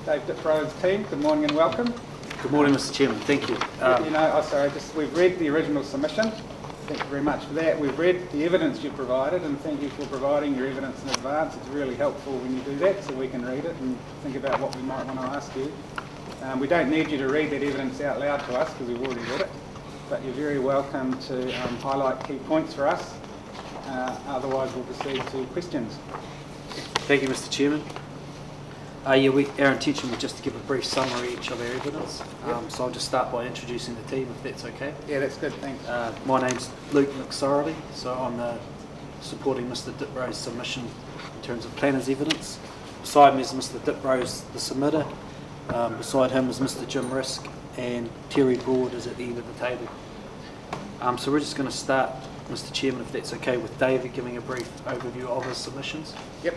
Dave Diprow's team, good morning and welcome. Good morning, Mr. Chairman. Thank you. We've read the original submission. Thank you very much for that. We've read the evidence you provided, and thank you for providing your evidence in advance. It's really helpful when you do that, so we can read it and think about what we might want to ask you. We don't need you to read that evidence out loud to us because we've already read it, but you're very welcome to highlight key points for us. Otherwise, we'll proceed to questions. Thank you, Mr. Chairman. Our intention was just to give a brief summary each of our evidence. So I'll just start by introducing the team, if that's okay. Yeah, that's good, thanks. My name's Luke McSorley, so I'm supporting Mr. Diprow's submission in terms of planner's evidence. Beside me is Mr. Diprow's the submitter. Beside him is Mr. Jim Risk, and Terry Broad is at the end of the table. So we're just going to start, Mr. Chairman, if that's okay, with David giving a brief overview of his submissions. Yep.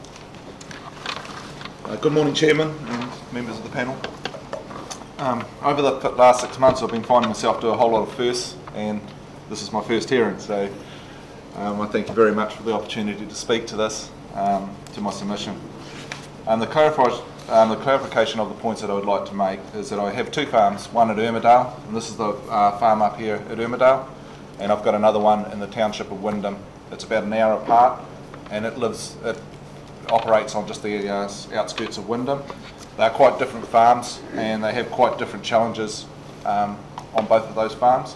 Good morning, Chairman and members of the panel. Over the last 6 months I've been finding myself do a whole lot of firsts, and this is my first hearing, so I thank you very much for the opportunity to speak to this, to my submission. The clarification of the points that I would like to make is that I have two farms, one at Ermidale, and this is the farm up here at Ermidale, and I've got another one in the township of Wyndham. It's about an hour apart, and it operates on just the outskirts of Wyndham. They're quite different farms, and they have quite different challenges on both of those farms.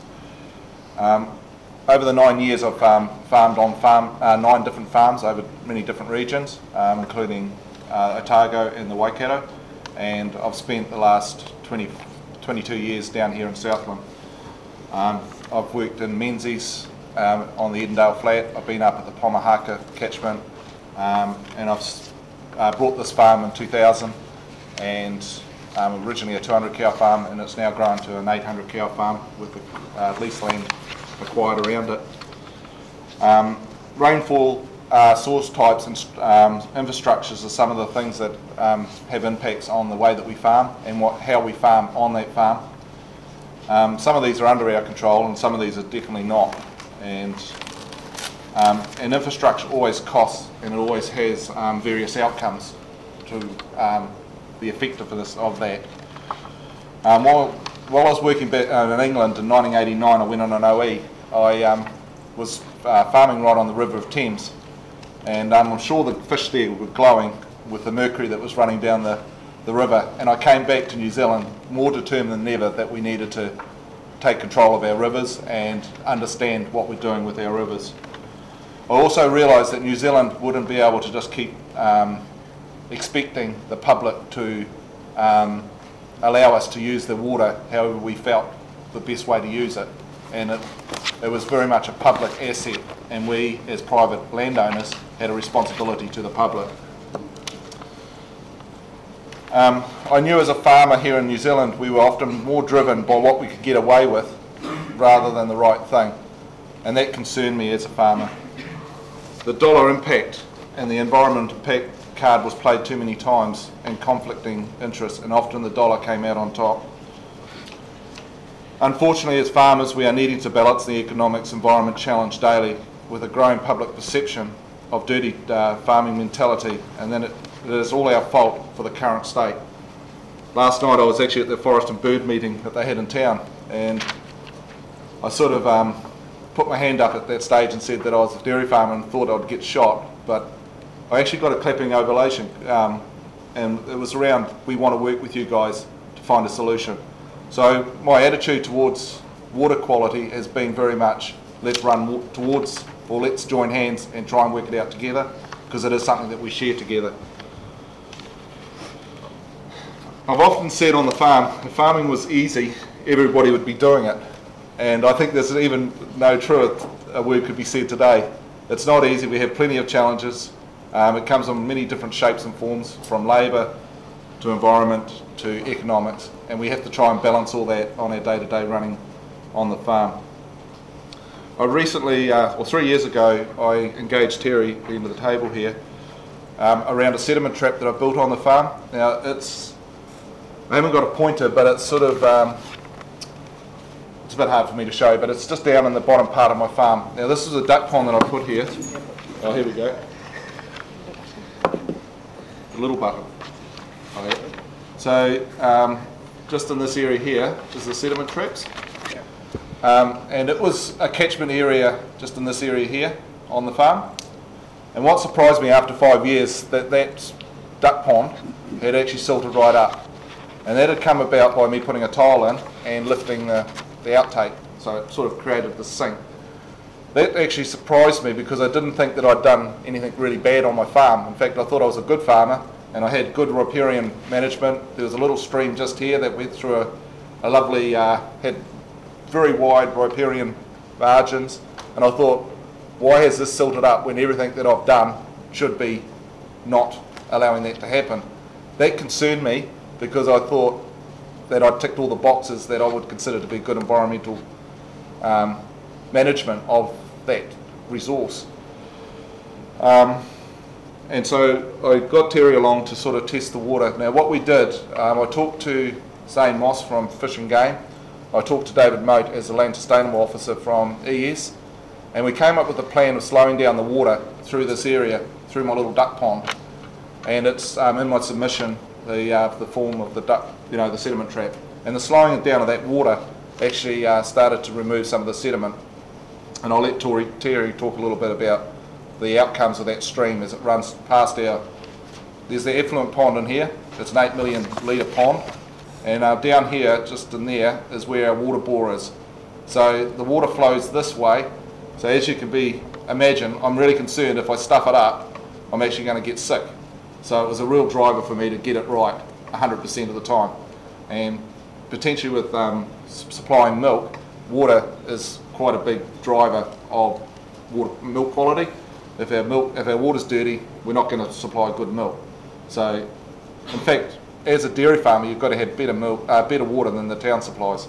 Over the 9 years I've farmed on 9 different farms over many different regions, including Otago and the Waikato, and I've spent the last 22 years down here in Southland. I've worked in Menzies on the Edendale Flat. I've been up at the Pomahaka catchment, and I've brought this farm in 2000, and originally a 200 cow farm, and it's now grown to an 800 cow farm with the lease land acquired around it. Rainfall source types and infrastructures are some of the things that have impacts on the way that we farm and how we farm on that farm. Some of these are under our control, and some of these are definitely not. And infrastructure always costs, and it always has various outcomes to the effectiveness of that. While I was working back in England in 1989, I went on an OE. I was farming right on the River of Thames, and I'm sure the fish there were glowing with the mercury that was running down the river, and I came back to New Zealand more determined than ever that we needed to take control of our rivers and understand what we're doing with our rivers. I also realised that New Zealand wouldn't be able to just keep expecting the public to allow us to use the water however we felt the best way to use it, and it was very much a public asset, and we as private landowners had a responsibility to the public. I knew as a farmer here in New Zealand we were often more driven by what we could get away with rather than the right thing, and that concerned me as a farmer. The dollar impact and the environment impact card was played too many times, and conflicting interests, and often the dollar came out on top. Unfortunately, as farmers, we are needing to balance the economics environment challenge daily with a growing public perception of dirty farming mentality, and then it is all our fault for the current state. Last night I was actually at the Forest and Bird meeting that they had in town, and I sort of put my hand up at that stage and said that I was a dairy farmer and thought I'd get shot, but I actually got a clapping ovation, and it was around, we want to work with you guys to find a solution. So my attitude towards water quality has been very much, let's run towards, or let's join hands and try and work it out together, because it is something that we share together. I've often said on the farm, if farming was easy, everybody would be doing it. And I think there's even no truth a word could be said today. It's not easy, we have plenty of challenges. It comes in many different shapes and forms, from labour to environment to economics, and we have to try and balance all that on our day-to-day running on the farm. I recently, 3 years ago, I engaged Terry at the end of the table here around a sediment trap that I built on the farm. Now I haven't got a pointer, but it's sort of, it's a bit hard for me to show, but it's just down in the bottom part of my farm. Now this is a duck pond that I put here. Oh, here we go. The little button. Oh, yeah. So just in this area here is the sediment traps. And it was a catchment area just in this area here on the farm. And what surprised me after 5 years, that duck pond had actually silted right up. And that had come about by me putting a tile in and lifting the outtake. So it sort of created the sink. That actually surprised me because I didn't think that I'd done anything really bad on my farm. In fact, I thought I was a good farmer and I had good riparian management. There was a little stream just here that went through a lovely, had very wide riparian margins. And I thought, why has this silted up when everything that I've done should be not allowing that to happen? That concerned me because I thought that I'd ticked all the boxes that I would consider to be good environmental management of that resource. And so I got Terry along to sort of test the water. Now what we did, I talked to Zane Moss from Fish and Game, I talked to David Moat as the Land Sustainable Officer from ES, and we came up with a plan of slowing down the water through this area, through my little duck pond. And it's in my submission, the form of the duck, the sediment trap. And the slowing down of that water actually started to remove some of the sediment. And I'll let Terry talk a little bit about the outcomes of that stream as it runs past there's the effluent pond in here. It's an 8 million litre pond. And down here, just in there, is where our water bore is. So the water flows this way. So as you can imagine, I'm really concerned if I stuff it up, I'm actually going to get sick. So it was a real driver for me to get it right 100% of the time. And potentially with supplying milk, water is quite a big driver of milk quality. If our water's dirty, we're not going to supply good milk. So, in fact, as a dairy farmer, you've got to have better water than the town supplies.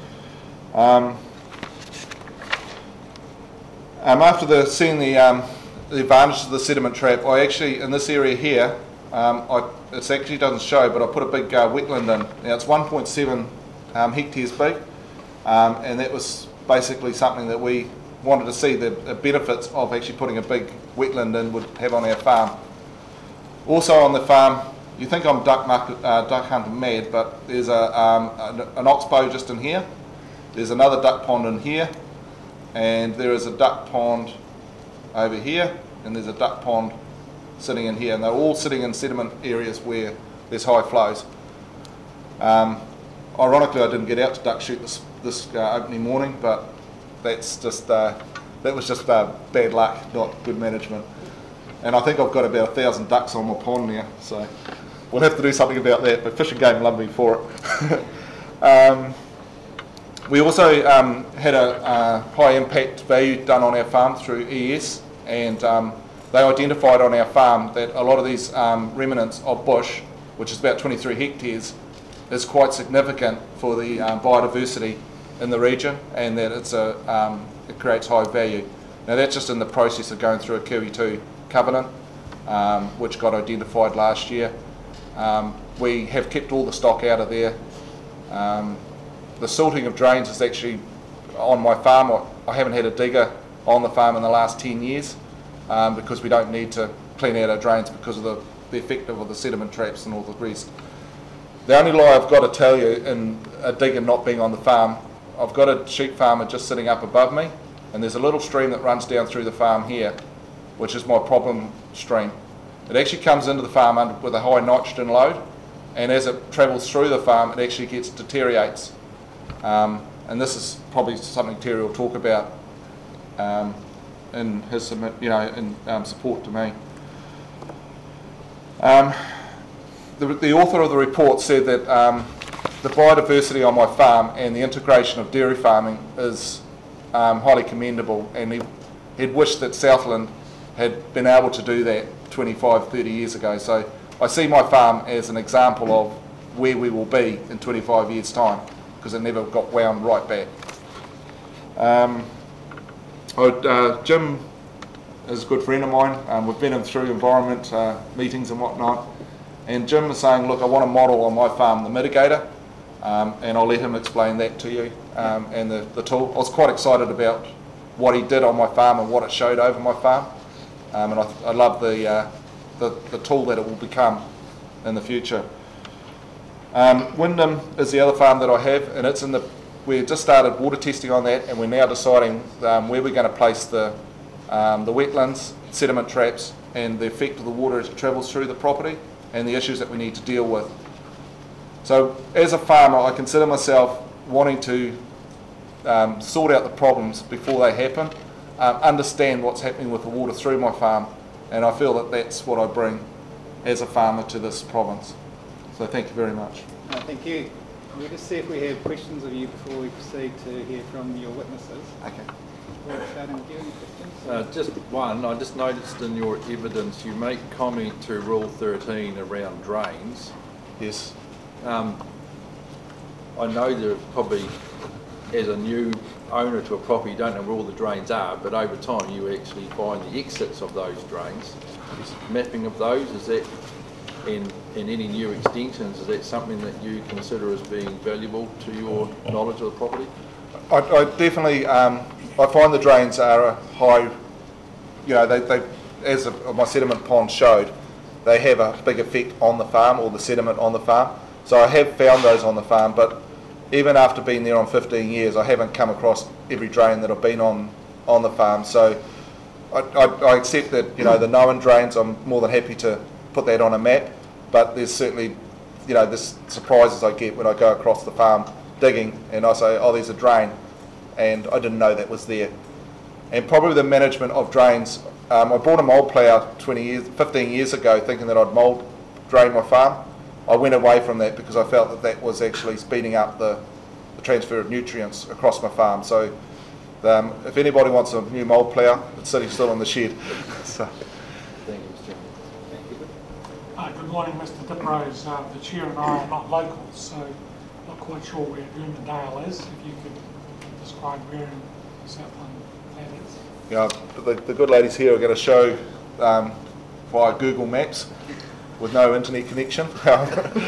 After seeing the advantages of the sediment trap, I actually, in this area here, it actually doesn't show, but I put a big wetland in. Now it's 1.7 hectares big, and that was basically something that we wanted to see the benefits of actually putting a big wetland in would have on our farm. Also on the farm, you think I'm duck hunting mad, but there's an oxbow just in here. There's another duck pond in here, and there is a duck pond over here, and there's a duck pond sitting in here, and they're all sitting in sediment areas where there's high flows. Ironically, I didn't get out to duck shoot this opening morning, but that was just bad luck, not good management. And I think I've got about 1,000 ducks on my pond now, so we'll have to do something about that, but Fish and Game love me for it. We also had a high impact value done on our farm through ES, and they identified on our farm that a lot of these remnants of bush, which is about 23 hectares, is quite significant for the biodiversity in the region, and that it creates high value. Now that's just in the process of going through a Kiwi 2 covenant, which got identified last year. We have kept all the stock out of there. The silting of drains is actually on my farm. I haven't had a digger on the farm in the last 10 years because we don't need to clean out our drains because of the effect of the sediment traps and all the rest. The only lie I've got to tell you in a digger not being on the farm, I've got a sheep farmer just sitting up above me, and there's a little stream that runs down through the farm here, which is my problem stream. It actually comes into the farm with a high nitrogen load, and as it travels through the farm, it actually deteriorates. And this is probably something Terry will talk about in his support to me. The author of the report said that the biodiversity on my farm and the integration of dairy farming is highly commendable, and he'd wished that Southland had been able to do that 25, 30 years ago. So I see my farm as an example of where we will be in 25 years' time, because it never got wound right back. Jim is a good friend of mine. We've been through environment meetings and whatnot, and Jim was saying, look, I want to model on my farm the mitigator, and I'll let him explain that to you, and the tool. I was quite excited about what he did on my farm and what it showed over my farm, and I love the tool that it will become in the future. Wyndham is the other farm that I have, and we just started water testing on that, and we're now deciding where we're going to place the wetlands, sediment traps, and the effect of the water as it travels through the property, and the issues that we need to deal with. So as a farmer, I consider myself wanting to sort out the problems before they happen, understand what's happening with the water through my farm, and I feel that that's what I bring as a farmer to this province. So thank you very much. Thank you. We'll just see if we have questions of you before we proceed to hear from your witnesses. Okay. We'll start with you. Any questions? Just one. I just noticed in your evidence you make comment to Rule 13 around drains. Yes. I know that probably as a new owner to a property you don't know where all the drains are, but over time you actually find the exits of those drains. Mapping of those, is that in any new extensions, is that something that you consider as being valuable to your knowledge of the property? I definitely, I find the drains are a high, they as my sediment pond showed, they have a big effect on the farm, or the sediment on the farm. So I have found those on the farm, but even after being there on 15 years, I haven't come across every drain that I've been on the farm. So I accept that, the known drains, I'm more than happy to put that on a map, but there's certainly, there's surprises I get when I go across the farm digging and I say, oh, there's a drain, and I didn't know that was there. And probably the management of drains, I bought a mould plough 15 years ago thinking that I'd mould drain my farm. I went away from that because I felt that was actually speeding up the transfer of nutrients across my farm. So if anybody wants a new mould plough, it's sitting still in the shed. So. Thank you, Mr. Chairman. Thank you. Good morning, Mr. Diprose. The Chair and I are not locals, so not quite sure where Bloomingdale is. If you could describe where in Southland that is. The good ladies here are going to show via Google Maps with no internet connection. He knows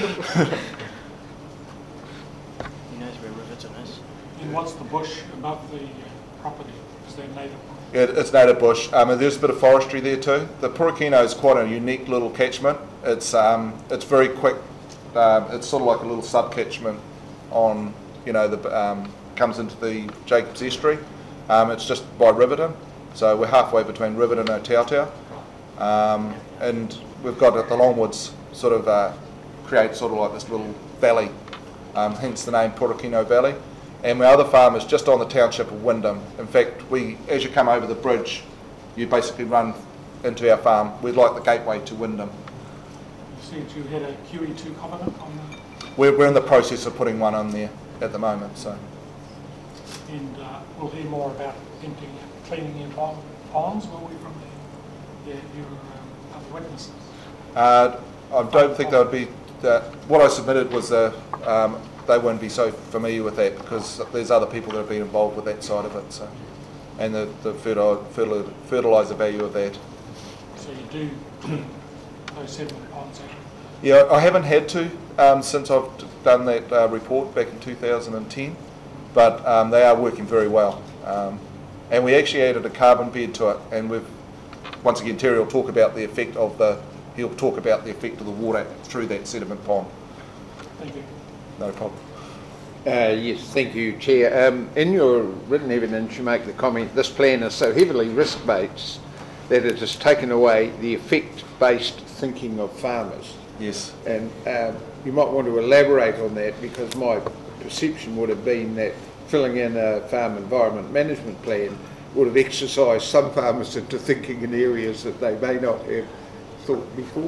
where Riverton is. And what's the bush above the property? Is that native? Yeah, it's native bush. There's a bit of forestry there too. The Porokino is quite a unique little catchment. It's very quick. It's sort of like a little sub-catchment on, comes into the Jacobs Estuary. It's just by Riverton. So we're halfway between Riverton and Tautau. And we've got the Longwoods sort of create sort of like this little valley, hence the name Porokino Valley. And my other farm is just on the township of Wyndham. In fact, as you come over the bridge, you basically run into our farm. We're like the gateway to Wyndham. You said you had a QE2 covenant on the... We're in the process of putting one on there at the moment. So. And we'll hear more about cleaning in ponds, will we, from your other witnesses? I don't think they would be... what I submitted was they won't be so familiar with that because there's other people that have been involved with that side of it. So, and the fertiliser value of that. So you do clean those sediment ponds out? Yeah, I haven't had to since I've done that report back in 2010, but they are working very well. And we actually added a carbon bed to it, and once again Terry will talk about the effect of the water through that sediment pond. Thank you. No problem. Yes, thank you, Chair. In your written evidence, you make the comment, this plan is so heavily risk-based that it has taken away the effect-based thinking of farmers. Yes. And you might want to elaborate on that, because my perception would have been that filling in a farm environment management plan would have exercised some farmers into thinking in areas that they may not have thought before.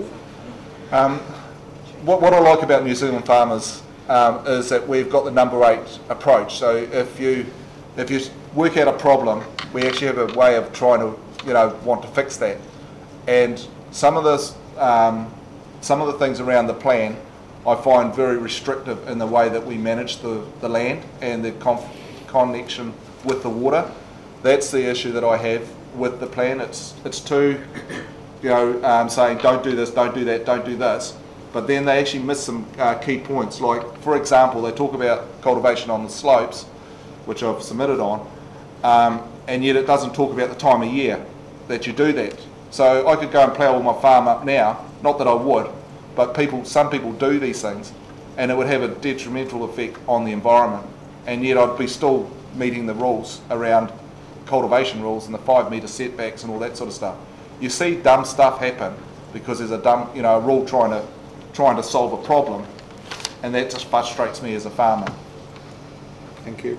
What I like about New Zealand farmers is that we've got the number 8 approach. So if you work out a problem, we actually have a way of trying to want to fix that. And some of the things around the plan I find very restrictive in the way that we manage the land and the connection with the water. That's the issue that I have with the plan. It's too saying don't do this, don't do that, don't do this. But then they actually miss some key points. Like, for example, they talk about cultivation on the slopes, which I've submitted on, and yet it doesn't talk about the time of year that you do that. So I could go and plough all my farm up now, not that I would, but some people do these things, and it would have a detrimental effect on the environment, and yet I'd be still meeting the rules around cultivation rules and the 5 metre setbacks and all that sort of stuff. You see dumb stuff happen because there's a rule trying to solve a problem, and that just frustrates me as a farmer. Thank you.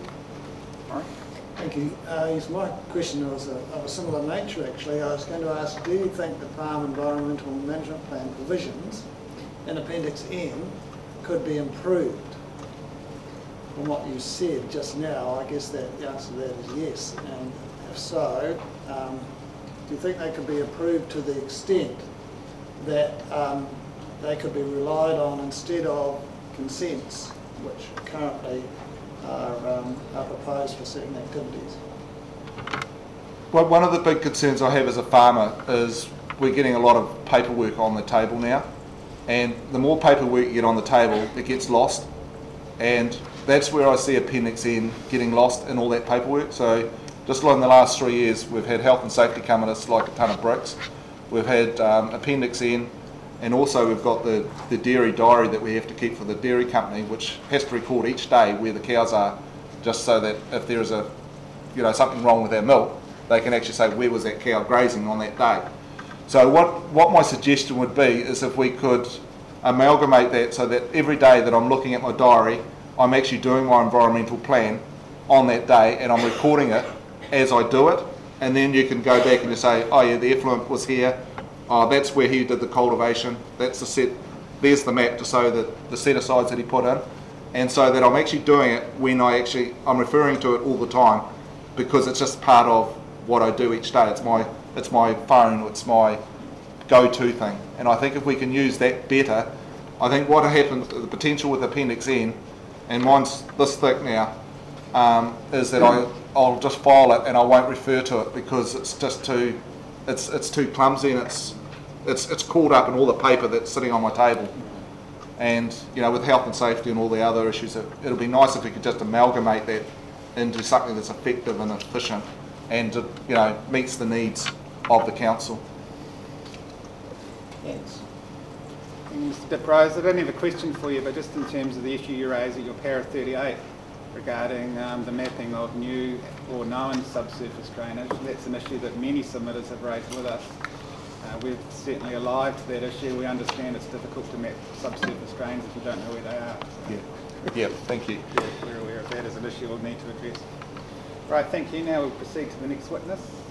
Thank you. Yes, my question was of a similar nature actually. I was going to ask, do you think the Farm Environmental Management Plan provisions in Appendix N could be improved? From what you said just now, I guess that the answer to that is yes. And if so, do you think they could be improved to the extent that they could be relied on instead of consents, which currently are proposed for certain activities? Well, one of the big concerns I have as a farmer is we're getting a lot of paperwork on the table now, and the more paperwork you get on the table, it gets lost, and that's where I see Appendix N getting lost in all that paperwork. So just like in the last 3 years, we've had health and safety come at us like a ton of bricks. We've had Appendix N, and also we've got the dairy diary that we have to keep for the dairy company, which has to record each day where the cows are, just so that if there is something wrong with their milk, they can actually say where was that cow grazing on that day. So what my suggestion would be is if we could amalgamate that so that every day that I'm looking at my diary, I'm actually doing my environmental plan on that day and I'm recording it as I do it, and then you can go back and you say, oh yeah, the effluent was here, oh that's where he did the cultivation, that's the set, there's the map to show that the set asides that he put in, and so that I'm actually doing it when I'm referring to it all the time, because it's just part of what I do each day. It's my phone, it's my go-to thing, and I think if we can use that better, I think what happens, the potential with Appendix N, and mine's this thick now, is that I'll just file it and I won't refer to it because it's just too clumsy, and it's caught up in all the paper that's sitting on my table. And with health and safety and all the other issues, it'll be nice if we could just amalgamate that into something that's effective and efficient and meets the needs of the council. Thanks. Mr. Diprose, I don't have a question for you, but just in terms of the issue you raised at your para 38 regarding the mapping of new or known subsurface drainage, that's an issue that many submitters have raised with us. We're certainly alive to that issue. We understand it's difficult to map subsurface drains if you don't know where they are. So Yeah, thank you. we're aware of that as an issue we'll need to address. Right, thank you. Now we'll proceed to the next witness.